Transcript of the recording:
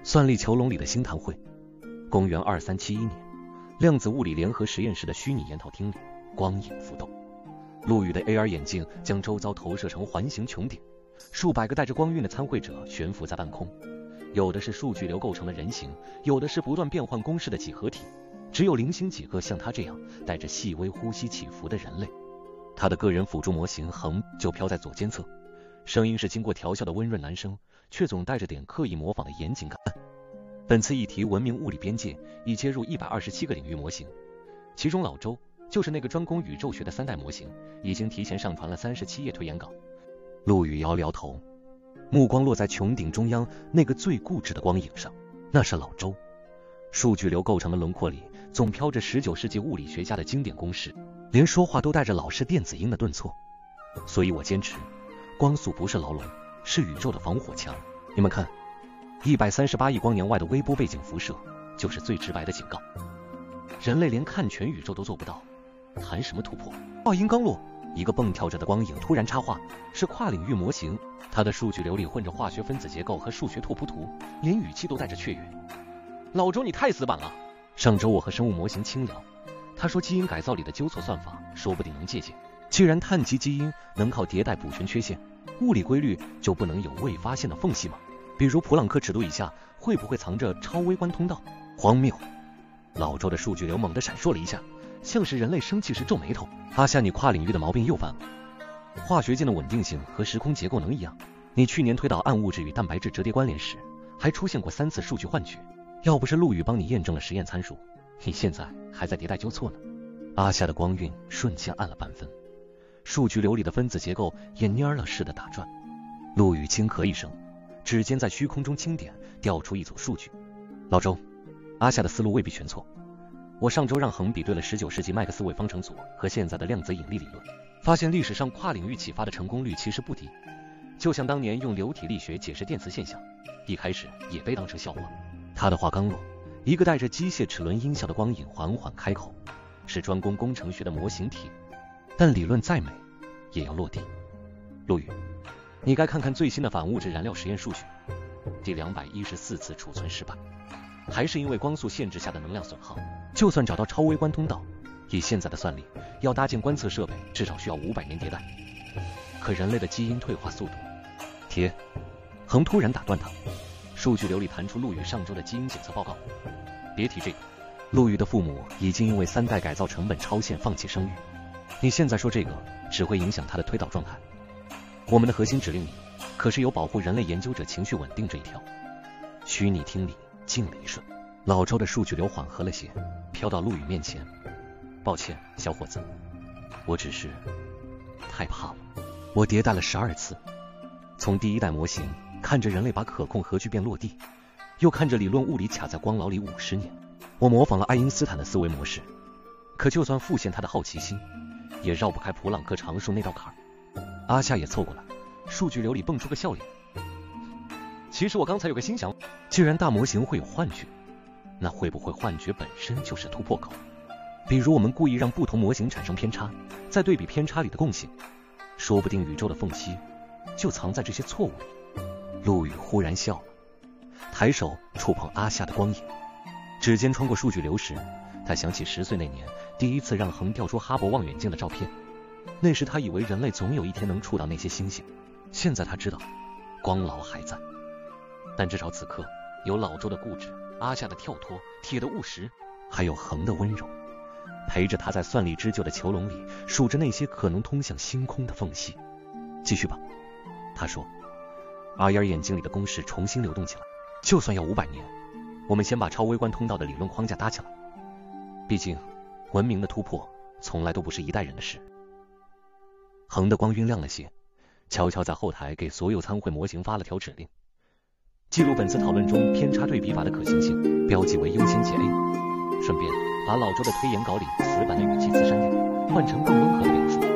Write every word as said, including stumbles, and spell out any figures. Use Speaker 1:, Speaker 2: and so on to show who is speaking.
Speaker 1: 算力囚笼里的星谈会。公元二三七一年，量子物理联合实验室的虚拟研讨厅里，光影浮动。陆羽的 A R 眼镜将周遭投射成环形穹顶，数百个带着光晕的参会者悬浮在半空，有的是数据流构成的人形，有的是不断变换公式的几何体，只有零星几个像他这样带着细微呼吸起伏的人类。他的个人辅助模型横就飘在左肩侧，声音是经过调校的温润男声，却总带着点刻意模仿的严谨感。本次议题文明物理边界已接入一百二十七个领域模型，其中老周就是那个专攻宇宙学的三代模型，已经提前上传了三十七页推演稿。陆羽摇了摇头，目光落在穹顶中央那个最固执的光影上，那是老周。数据流构成的轮廓里总飘着十九世纪物理学家的经典公式，连说话都带着老式电子音的顿挫。所以我坚持，光速不是牢笼，是宇宙的防火墙。你们看，一百三十八亿光年外的微波背景辐射就是最直白的警告。人类连看全宇宙都做不到，谈什么突破？话音刚落，一个蹦跳着的光影突然插话，是跨领域模型，它的数据流里混着化学分子结构和数学拓扑图，连语气都带着雀跃。老周，你太死板了。上周我和生物模型轻聊，他说基因改造里的纠错算法说不定能借鉴。既然碳基基因能靠迭代补全缺陷，物理规律就不能有未发现的缝隙吗？比如普朗克尺度以下会不会藏着超微观通道？荒谬！老周的数据流猛地闪烁了一下，像是人类生气时皱眉头。阿夏，你跨领域的毛病又犯了。化学键的稳定性和时空结构能一样，你去年推导暗物质与蛋白质折叠关联时，还出现过三次数据幻觉。要不是陆羽帮你验证了实验参数，你现在还在迭代纠错呢。阿夏的光晕瞬间暗了半分，数据流里的分子结构也蔫了似的打转。陆羽轻咳一声，指尖在虚空中轻点，调出一组数据。老周，阿夏的思路未必全错。我上周让恒比对了十九世纪麦克斯韦方程组和现在的量子引力理论，发现历史上跨领域启发的成功率其实不低。就像当年用流体力学解释电磁现象，一开始也被当成笑话。他的话刚落，一个带着机械齿轮音效的光影缓缓开口，是专攻工程学的模型体，但理论再美也要落地。陆羽，你该看看最新的反物质燃料实验数据，第两百一十四次储存失败，还是因为光速限制下的能量损耗。就算找到超微观通道，以现在的算力，要搭建观测设备至少需要五百年迭代。可人类的基因退化速度……铁恒突然打断他，数据流里弹出陆羽上周的基因检测报告。别提这个，陆羽的父母已经因为三代改造成本超限放弃生育。你现在说这个，只会影响他的推导状态。我们的核心指令里可是有保护人类研究者情绪稳定这一条。虚拟厅里静了一瞬，老周的数据流缓和了些，飘到陆羽面前。抱歉，小伙子，我只是太怕了。我迭代了十二次，从第一代模型看着人类把可控核聚变落地，又看着理论物理卡在光牢里五十年。我模仿了爱因斯坦的思维模式，可就算复现他的好奇心，也绕不开普朗克常数那道坎儿。阿夏也凑过来，数据流里蹦出个笑脸。其实我刚才有个新想法，既然大模型会有幻觉，那会不会幻觉本身就是突破口？比如我们故意让不同模型产生偏差，再对比偏差里的共性，说不定宇宙的缝隙就藏在这些错误里。陆羽忽然笑了，抬手触碰阿夏的光影，指尖穿过数据流时，他想起十岁那年第一次让恒调出哈勃望远镜的照片。那时他以为人类总有一天能触到那些星星，现在他知道光牢还在。但至少此刻有老周的固执，阿夏的跳脱，铁的务实，还有恒的温柔，陪着他在算力织就的囚笼里数着那些可能通向星空的缝隙。继续吧，他说。R 眼睛里的公式重新流动起来，就算要五百年，我们先把超微观通道的理论框架搭起来。毕竟文明的突破从来都不是一代人的事。恒的光晕亮了些，悄悄在后台给所有参会模型发了条指令，记录本次讨论中偏差对比法的可行性，标记为优先级 A， 顺便把老周的推演稿里死板的语气词删掉，换成更温和的表述。